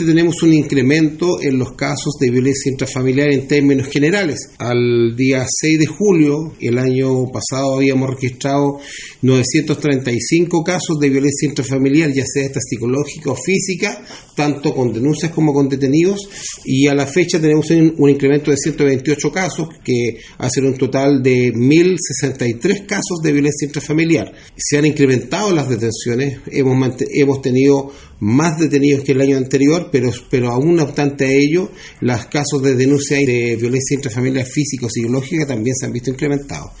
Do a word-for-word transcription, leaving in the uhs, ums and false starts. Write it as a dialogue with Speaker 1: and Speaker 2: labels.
Speaker 1: Tenemos un incremento en los casos de violencia intrafamiliar en términos generales. Al día seis de julio, el año pasado, habíamos registrado novecientos treinta y cinco casos de violencia intrafamiliar, ya sea esta psicológica o física, tanto con denuncias como con detenidos, y a la fecha tenemos un, un incremento de ciento veintiocho casos, que hace un total de mil sesenta y tres casos de violencia intrafamiliar. Se han incrementado las detenciones, hemos, mant- hemos tenido más detenidos que el año anterior, pero, pero aún no obstante a ello, los casos de denuncia de violencia intrafamiliar física o psicológica también se han visto incrementados.